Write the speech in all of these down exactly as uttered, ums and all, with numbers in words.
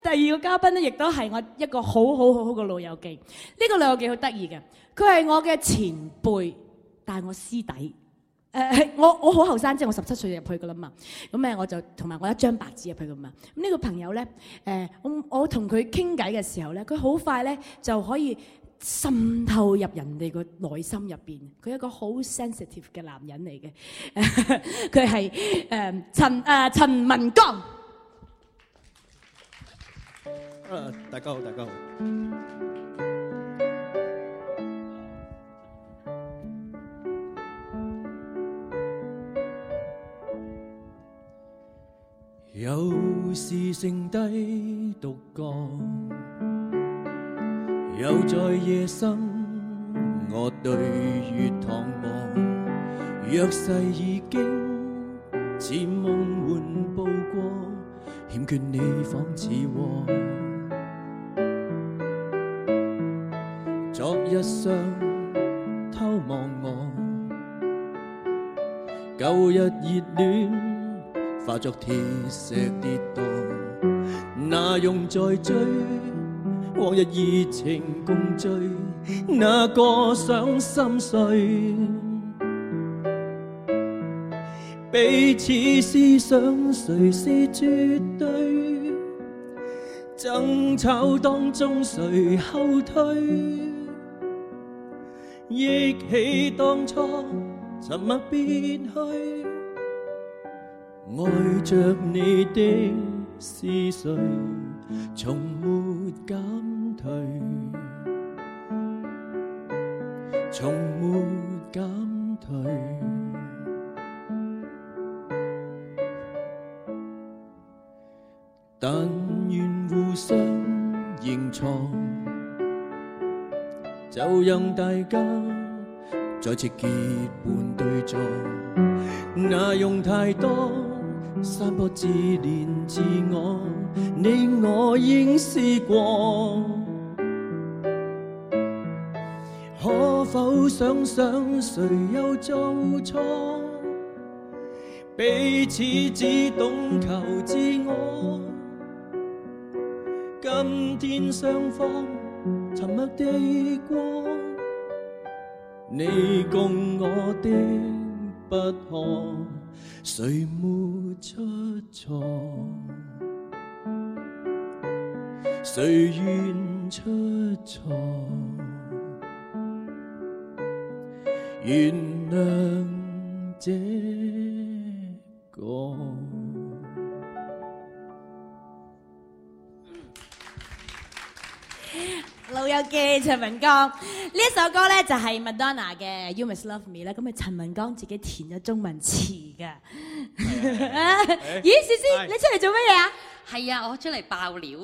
第二個嘉賓咧，亦都係我一個好好好好嘅老友記。呢個老友記好得意嘅，佢係我嘅前輩，但係我師弟。誒我我好後生，即係我十七歲就入去噶啦嘛。咁誒我就同埋我一張白紙入去噶嘛。咁呢個朋友咧，誒我我同佢傾偈嘅時候咧，佢好快咧就可以滲透入人哋個內心入邊。佢係一個好 sensitive 嘅男人嚟嘅。佢係誒陳誒陳文剛。 啊！大家好，大家好。有時剩低獨個，又在夜深，我對月堂望，若世已經似夢幻步過，欠缺你仿似禍。昨日上偷望我，舊日熱戀化作鐵石跌宕，哪用再追？往日熱情共醉，哪個想心碎？彼此思想誰是絕對？爭吵當中誰後退？憶起當初沉默別去，愛着你的是誰，從沒減退，從沒減退。但願互相認錯，就讓大家再次結伴對坐，哪用太多散播自憐自我，你我應試過，可否想想誰又做錯？彼此只懂求自我，今天雙方沉默地過，你共我的不可，誰沒出錯？誰願出錯？原諒這個。 老友記陳文剛呢一首歌咧就係 Madonna 嘅 You Must Love Me 啦，咁啊陳文剛自己填咗中文詞㗎。咦，思思你出嚟做乜嘢啊？ 係啊，我出嚟爆料。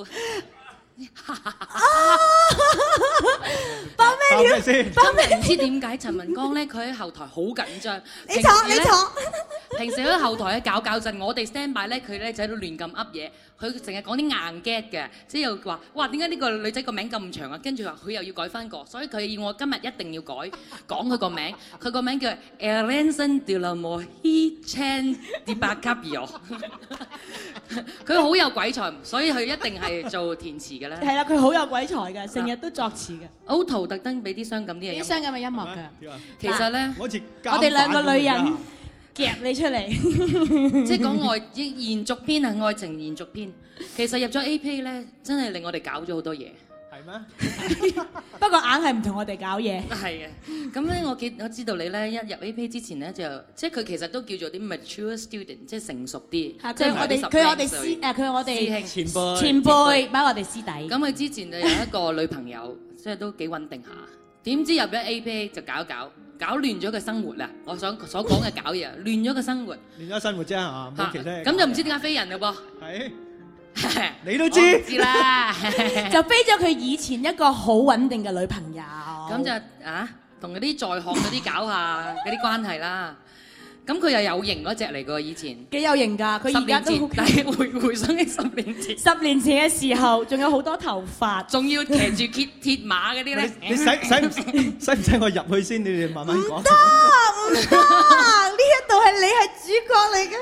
爆咩料？ 爆咩？唔知點解陳文剛咧，佢喺後台好緊張。 你坐，你坐。 平時喺後台咧搞搞震，我哋 stand by 咧，佢咧就喺度亂咁噏嘢。佢成日講啲硬 get 嘅，即係又話：哇，點解呢個女仔個名咁長啊？跟住話佢又要改翻個，所以佢要我今日一定要改講佢個名。佢個名叫 Alanson Delamo He Chan Di Bacapio。佢好有鬼才，所以佢一定係做填詞嘅啦。 係啦，佢好有鬼才嘅，成日都作詞嘅。 Auto 特登俾啲傷感啲嘢。 啲傷感嘅音樂㗎。 其實咧， 我哋兩個女人夾你出嚟， 即係講愛延續篇啊，愛情延續篇。其實入咗 A P 咧，真係令我哋搞咗好多嘢。 係咩？ 不過硬係唔同我哋搞嘢。 係嘅。咁咧，我記我知道你咧一入 A P 之前咧就，即係佢其實都叫做啲 mature student， 即係成熟啲。 係佢我哋佢我哋師誒佢我哋師兄前輩前輩，擺我哋師弟。 咁佢之前就有一個女朋友，即係都幾穩定下。點知入咗 A P 就搞搞。搞亂咗個生活啦！我想所講嘅搞嘢，亂咗個生活。 亂咗生活啫嚇，冇其他嘢。 咁就唔知點解飛人嘞噃。 係，你都知。 知啦， 就飛咗佢以前一個好穩定嘅女朋友。 咁就啊，同嗰啲在學嗰啲搞下嗰啲關係啦。咁佢又有型嗰隻嚟㗎，以前幾有型㗎，佢而家都。 但係回回想起十年前， 十年前嘅時候，仲有好多頭髮， 仲要騎住鐵鐵馬嗰啲咧。 你使使唔使唔使我入去先？你哋慢慢講。 唔得唔得，呢一度係你係主角嚟㗎。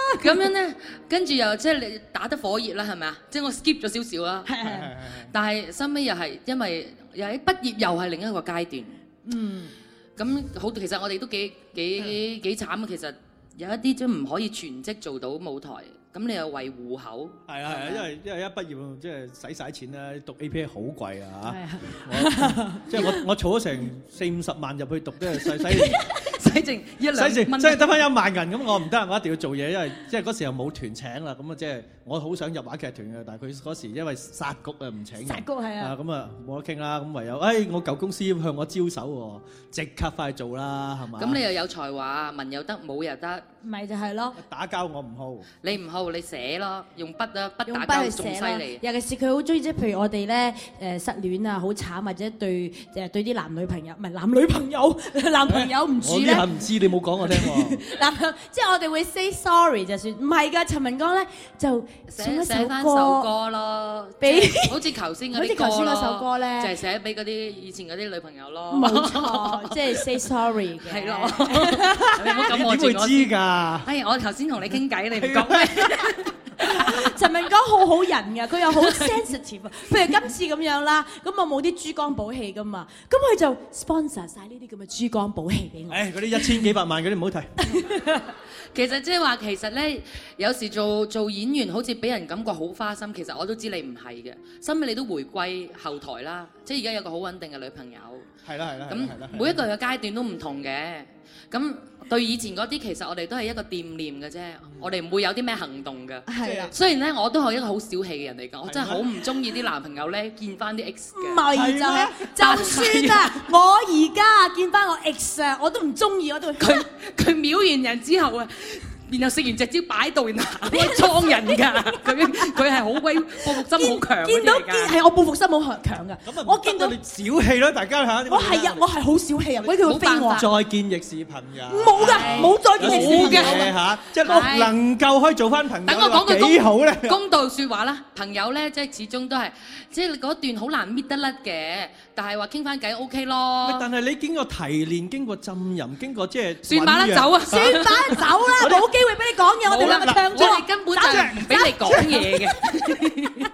咁樣咧，跟住又即係你打得火熱啦，係咪啊？即係我 skip 咗少少啦。 係係係。 但係收尾又係因為又喺畢業又係另一個階段。 嗯。 咁好，其實我哋都幾幾幾慘啊！其實有一啲都唔可以全職做到舞台。咁你又為戶口？ 係啊係啊，因為因為一畢業即係使晒錢啦，讀 A P A 好貴啊嚇！ 即係我我儲咗成四五十萬入去讀，都係使使使剩一兩蚊， 即係得翻一萬銀咁，我唔得，我一定要做嘢，因為即係嗰時又冇團請啦，咁啊即係我好想入話劇團嘅，但係佢嗰時因為殺谷啊唔請人， 殺谷係啊， 咁啊冇得傾啦，咁唯有誒我舊公司向我招手喎，即刻快去做啦，係嘛？ 咁你又有才華，文又得，武又得， 咪就係咯。 打交我唔好， 你唔好你寫咯，用筆啊筆用打交筆去寫啦。 仲犀利。 尤其是佢好中意，即係譬如我哋咧誒失戀啊，好慘或者對誒對啲男女朋友，唔係男女朋友，男朋友唔住咧。 我呢下唔知，你冇講我聽喎。 嗱，即係我哋會 say sorry 就算，唔係㗎。陳文剛咧就送一首寫翻首歌歌咯， 俾即係好似頭先嗰好似啲歌頭先嗰首咯歌咧就係寫俾嗰啲以前嗰啲女朋友咯。 冇錯，即係 say sorry 嘅。 係咯，你唔好咁我點會知㗎？ 哎，我頭先同你傾偈，你唔講咩？ 陳文剛好好人㗎，佢又好 sensitive。譬如今次咁樣啦，咁我冇啲珠光寶氣㗎嘛，咁佢就 sponsor 晒呢啲咁嘅珠光寶氣俾我。 誒，嗰啲一千幾百萬嗰啲唔好提。 其實即係話，其實咧有時做做演員好似俾人感覺好花心，其實我都知你唔係嘅，收尾你都回歸後台啦。即係而家有個好穩定嘅女朋友。 係啦係啦。 咁每一個嘅階段都唔同嘅。咁對以前嗰啲，其實我哋都係一個惦念嘅啫，我哋唔會有啲咩行動嘅。 係啊。 雖然咧，我都係一個好小氣嘅人嚟講，我真係好唔中意啲男朋友咧見翻啲 ex 嘅。 咪就係，就算啊，我而家見翻我 ex 啊，我都唔中意，我都佢佢秒完人之後啊。然後食完隻蕉擺度，然後開裝人㗎。佢佢係好鬼報復心好強嗰啲嚟㗎。 見到見係我報復心好強㗎。 咁啊， 我見到你小氣咯，大家嚇。 我係啊，我係好小氣啊，嗰啲叫飛我。 再見亦是朋友。 冇㗎，冇再見亦是朋友嘅嚇，即係能夠可以做翻朋友。 等我講句幾好咧？ 公道説話啦，朋友咧即係始終都係即係嗰段好難搣得甩嘅，但係話傾翻偈 OK 咯。 但係你經過提煉、經過浸淫、經過即係算吧啦，走啊！ 算吧啦，走啦，冇機會俾你講嘢，我哋兩個唱咗， 我哋根本就唔俾你講嘢嘅。